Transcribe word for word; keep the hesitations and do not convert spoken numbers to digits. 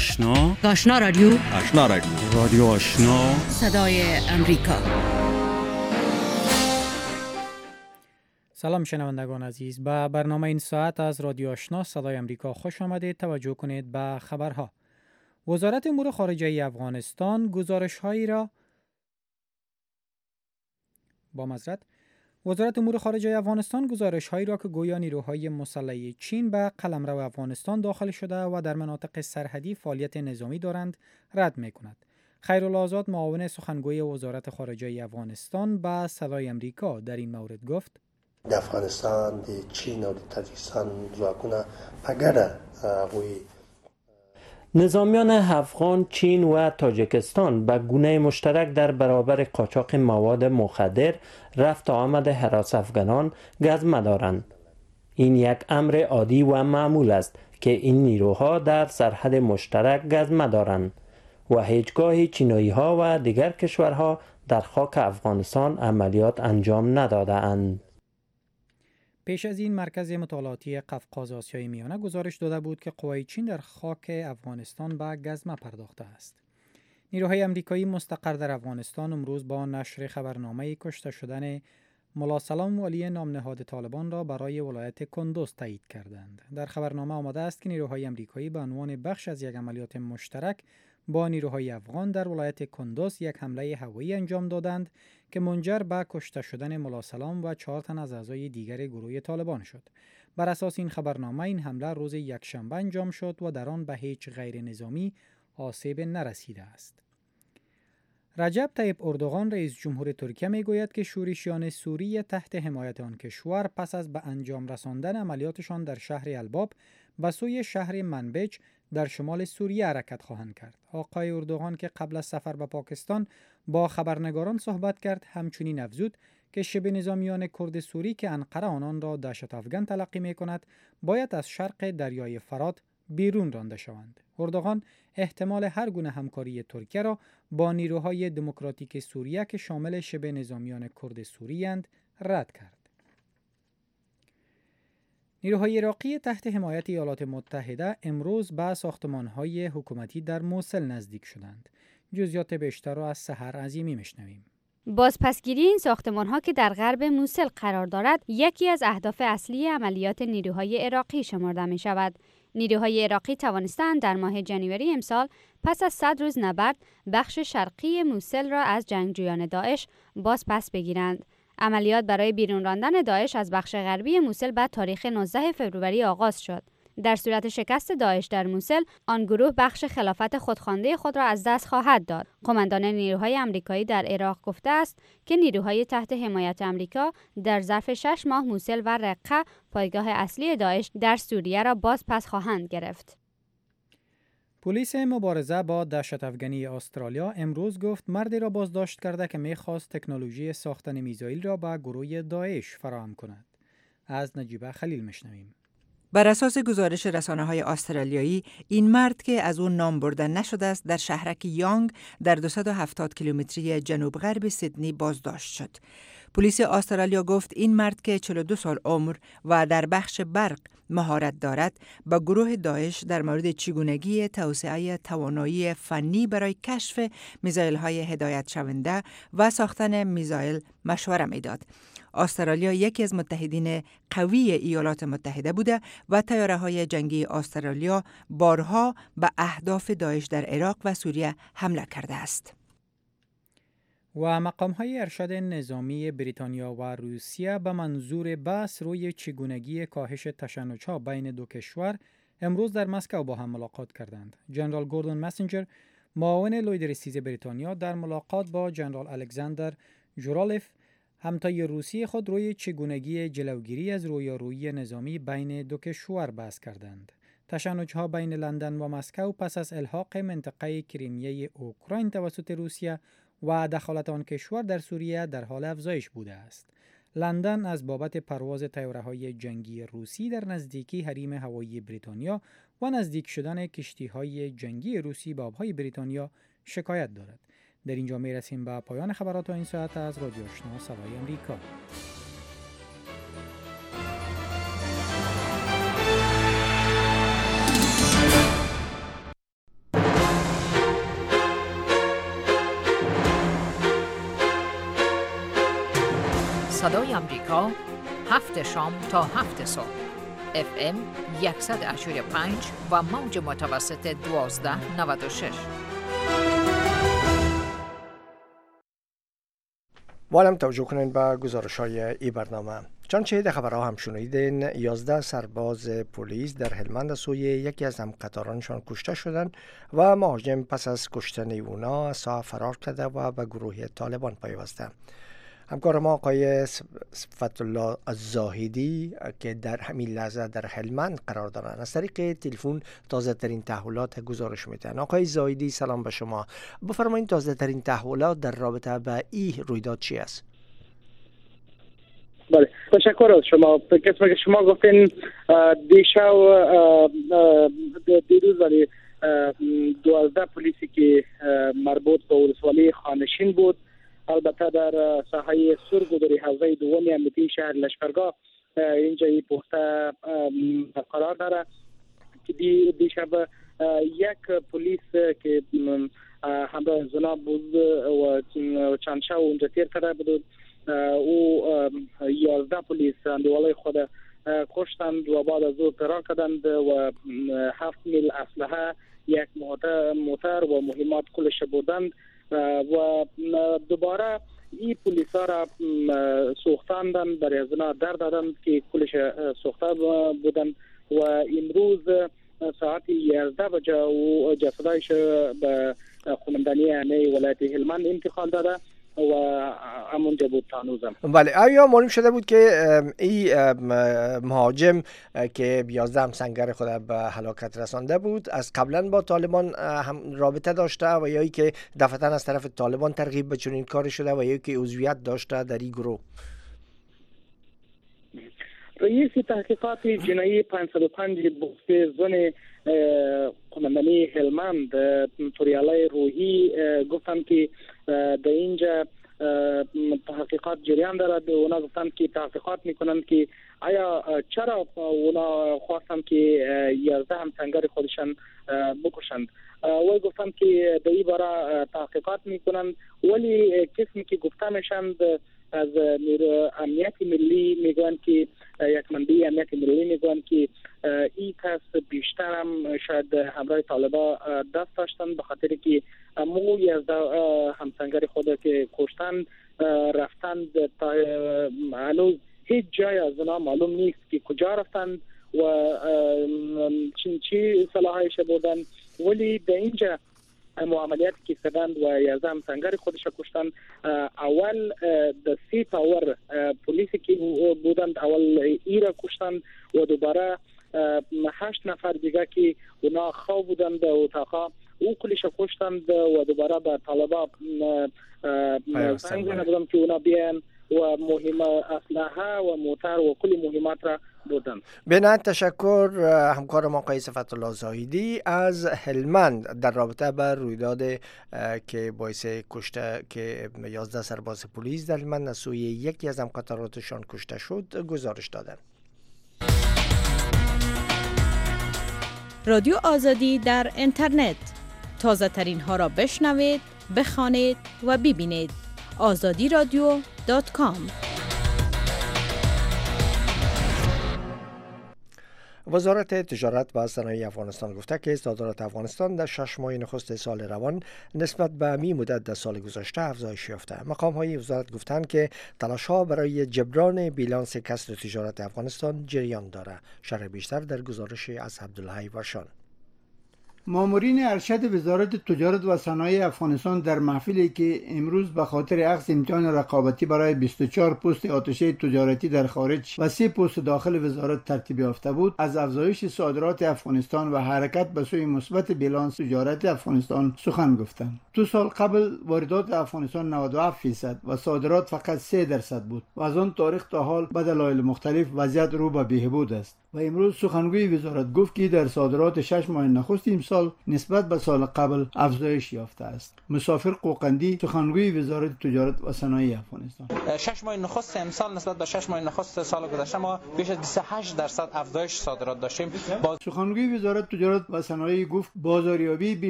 آشنا آشنا رادیو آشنا رادیو رادیو آشنا صدای امریکا. سلام شنوندگان عزیز، به برنامه این ساعت از رادیو آشنا صدای امریکا خوش آمدید. توجه کنید به خبرها. وزارت امور خارجه افغانستان گزارش‌هایی را با معذرت وزارت امور خارجه افغانستان گزارش‌هایی را که گویا نیروهای مسلح چین به قلمرو افغانستان داخل شده و در مناطق سرحدی فعالیت نظامی دارند رد می‌کند. خیرالله آزاد، معاون سخنگوی وزارت خارجه افغانستان، به صدای امریکا در این مورد گفت: د افغانستان د چین او د تاجیکستان ځواکونه په ګډه هغوی نظامیان افغان، چین و تاجیکستان به گونه مشترک در برابر قاچاق مواد مخدر، رفت و آمد هراس افغانان گزمه دارند. این یک امر عادی و معمول است که این نیروها در سرحد مشترک گزمه دارند و هیچگاه چینایی ها و دیگر کشورها در خاک افغانستان عملیات انجام نداده اند. پیش از این مرکز مطالعاتی قفقاز آسیای میانه گزارش داده بود که قوای چین در خاک افغانستان به گزمه پرداخته است. نیروهای امریکایی مستقر در افغانستان امروز با نشر خبرنامه کشته شدن ملا سلام والی نام نهاد طالبان را برای ولایت کندوز تایید کردند. در خبرنامه آمده است که نیروهای امریکایی به عنوان بخش از یک عملیات مشترک با نیروهای افغان در ولایت کندوز یک حمله هوایی انجام دادند که منجر به کشته شدن ملا سلام و چهار تن از اعضای دیگر گروه طالبان شد. بر اساس این خبرنامه این حمله روز یکشنبه انجام شد و در آن به هیچ غیر نظامی آسیب نرسیده است. رجب طیب اردوغان رئیس جمهور ترکیه میگوید که شورشیان سوریه تحت حمایت آن کشور پس از به انجام رساندن عملیاتشان در شهر الباب به سوی شهر منبج در شمال سوریه حرکت خواهند کرد. آقای اردوغان که قبل از سفر به پاکستان با خبرنگاران صحبت کرد، همچنین افزود که شبه نظامیان کرد سوری که انقره آنان را دهشت افغان تلقی می کند باید از شرق دریای فرات بیرون رانده شوند. اردوغان احتمال هر گونه همکاری ترکیه را با نیروهای دموکراتیک سوریه که شامل شبه نظامیان کرد سوری اند رد کرد. نیروهای عراقی تحت حمایت ایالات متحده امروز به ساختمان‌های حکومتی در موصل نزدیک شدند. جزئیات بیشتر را از سحر عظیمی میشنویم. بازپسگیری این ساختمان‌ها که در غرب موصل قرار دارد، یکی از اهداف اصلی عملیات نیروهای عراقی شمرده می‌شود. نیروهای عراقی توانستند در ماه جنوری امسال پس از صد روز نبرد بخش شرقی موصل را از جنگجویان داعش باز پس بگیرند. عملیات برای بیرون راندن داعش از بخش غربی موصل بعد تاریخ نوزدهم فوریه آغاز شد. در صورت شکست داعش در موصل، آن گروه بخش خلافت خودخوانده خود را از دست خواهد داد. قماندان نیروهای آمریکایی در عراق گفته است که نیروهای تحت حمایت آمریکا در ظرف شش ماه موصل و رقه، پایگاه اصلی داعش در سوریه را باز پس خواهند گرفت. پلیس مبارزه با دهشت افغانی استرالیا امروز گفت مردی را بازداشت کرده که می‌خواست تکنولوژی ساختن میزایل را به گروه داعش فراهم کند. از نجیبه خلیل میشنویم. بر اساس گزارش رسانه‌های استرالیایی، این مرد که از اون نام برده نشده است در شهرک یانگ در دویست و هفتاد کیلومتری جنوب غرب سیدنی بازداشت شد. پلیس استرالیا گفت این مرد که چهل و دو سال عمر و در بخش برق مهارت دارد، با گروه داعش در مورد چگونگی توسعه توانایی فنی برای کشف میزایل‌های هدایت شونده و ساختن میزایل مشوره میداد. استرالیا یکی از متحدین قوی ایالات متحده بوده و طیاره‌های جنگی استرالیا بارها به اهداف داعش در عراق و سوریه حمله کرده است. و مقام‌های ارشد نظامی بریتانیا و روسیه به منظور بحث روی چگونگی کاهش تشنج‌ها بین دو کشور امروز در مسکو با هم ملاقات کردند. جنرال گوردون مسنجر، معاون لوید رئیس بریتانیا، در ملاقات با جنرال الکساندر ژورالف، همتای روسی خود روی چگونگی جلوگیری از رویارویی نظامی بین دو کشور بحث کردند. تشنج‌ها بین لندن و مسکو پس از الحاق منطقه کریمیه اوکراین توسط روسیه و دخالت آن کشور در سوریه در حال افزایش بوده است. لندن از بابت پرواز طیاره‌های جنگی روسی در نزدیکی حریم هوایی بریتانیا و نزدیک شدن کشتی‌های جنگی روسی به آب‌های بریتانیا شکایت دارد. در اینجا می رسیم به پایان خبرات این ساعت از رادیو آشنا صدای امریکا. صدای امریکا، هفت شام تا هفت صبح. اف ام صد و هشت و پنج و موج متوسط دوازده نود و شش. والم توجه کنین به گزارش های ای برنامه. چنانچه در خبرها هم شنیدین، یازده سرباز پلیس در هلمند سوی یکی از همقطارانشان کشته شدند و مهاجم پس از کشتن اونا از ساحه فرار کرده و به گروه طالبان پیوسته. همکار ما آقای فتحالله الزاهدی که در همین لحظه در هلمند قرار دارند از طریق تلفن تازه ترین تحولات گزارش میدن. آقای زاهدی سلام به شما. بفرمایید تازه ترین تحولات در رابطه به این رویداد چی است؟ بله، تشکر از شما. قسمی که شما گفتین دیشب دیروز ولی دوازده پلیسی که مربوط به ولسوالی خانشین بود، البته در ساحه سرگودری حوزه دومی امنیتی شهر لشکرگاه اینجا این پخته قرار داره که دی دیشب یک پلیس که همراه زنا بود و چند شب اونجا تیر کرده بود، او یازده پلیس اندوالای خود کشتند و بعد از او فرار کردند و هفت میل اسلحه، یک موتر و مهمات کلش بودند و دوباره این پلیس ها را سوختاندند، برای از اونا در دادند که کلش سوخته بودند و امروز ساعت یازده بجه و جسدایش به قومندانی امنیه ولایت هلمند انتقال داده و همونجا بود تا هنوزم. بله، آیا معلوم شده بود که این مهاجم که یازده هم سنگر خود به هلاکت رسانده بود از قبلا با طالبان هم رابطه داشته و یا ای که دفعتاً از طرف طالبان ترغیب به چنین کاری شده و یا ای که عضویت داشته در این گروه؟ رئیس تحقیقات جنایی پانصد و پنج بوفه زون قومندانی هلمند توریالای روحی گفتند که در اینجا تحقیقات جریان دارد. اونا گفتند که تحقیقات میکنند که آیا چرا اونا خواستند که یازده هم سنگر خودشان بکشند. و گفتند که در این باره تحقیقات میکنند، ولی کسی که گفته میشند از امنیت ملی میگویند که یک منبع امنیت ملی میگویند که این کس بیشتر هم شاید همراه طالبا دست داشتن، به خاطر که موی از همسنگر خود که کشتن رفتند تا هنوز هیچ جای از اونا معلوم نیست که کجا رفتند و چی چی صلاحایش بودن، ولی در اینجا معاملیاتی که کردند و یازده همسنگر خودش کشتن. اول د سی تاور پلیسی که بودند اول ای را کشتند و دوباره هشت نفر دیگه که اونا خواه بودند در اتاقا او کلش کشتند و دوباره به طالبا زنگ زدند که اونا بیان و مهم اسلحه و موتر و کلی مهمات را بودن. بنابراین تشکر همکار ما آقای فتحالله الزاهدی از هلمند در رابطه با رویداد که باعث کشته که یازده سرباز پلیس در هلمند از سوی یکی از همقطاراتشان کشته شد گزارش دادند. رادیو آزادی در اینترنت، تازه ترین ها را بشنوید، بخوانید و ببینید. آزادی رادیو دات کام. وزارت تجارت و صنایع افغانستان گفته که صادرات افغانستان در شش ماه نخست سال روان نسبت به می مدت در سال گذشته افزایش یافته. مقام های وزارت گفتند که تلاش ها برای جبران بیلانس کسر تجارت افغانستان جریان دارد. شرح بیشتر در گزارش از عبدالحی ورشان. مامورین ارشد وزارت تجارت و صنایع افغانستان در محفلی که امروز به خاطر اخذ امتحان رقابتی برای بیست و چهار پست آتشه تجارتی در خارج و سه پست داخل وزارت ترتیب یافته بود، از افزایش صادرات افغانستان و حرکت به سوی مثبت بیلانس تجارت افغانستان سخن گفتند. دو سال قبل واردات افغانستان نود و هفت فیصد و صادرات فقط سه درصد بود و از آن تاریخ تا حال به دلایل مختلف وضعیت رو به بهبود است. و امروز سخنگوی وزارت گفت که در صادرات شش ماه نخست امسال نسبت به سال قبل افزایش یافته است. مسافر قوقندی سخنگوی وزارت تجارت و صنایع افغانستان: شش ماه نخست امسال نسبت به شش ماه نخست سال گذشته ما بیش از بیست و هشت درصد افزایش صادرات داشتیم. سخنگوی وزارت تجارت و صنایع گفت بازاریابی